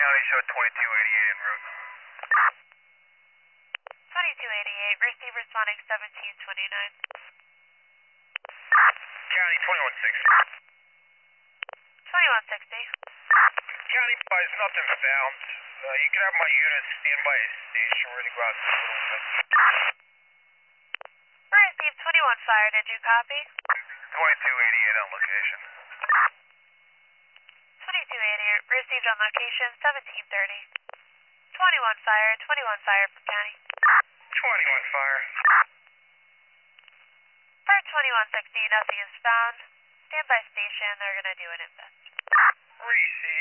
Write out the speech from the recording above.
County show 2288 en route. 2288, receive responding 1729. County 2160. 2160. County, there's nothing found. You can have my unit stand by a station ready to go out a little bit. Receive 21 fire, did you copy? 2288 on location. 2288, received on location 1730. 21 fire from county. 21 fire. For 2160, nothing is found. Stand by station, they're gonna do an invest. Receive.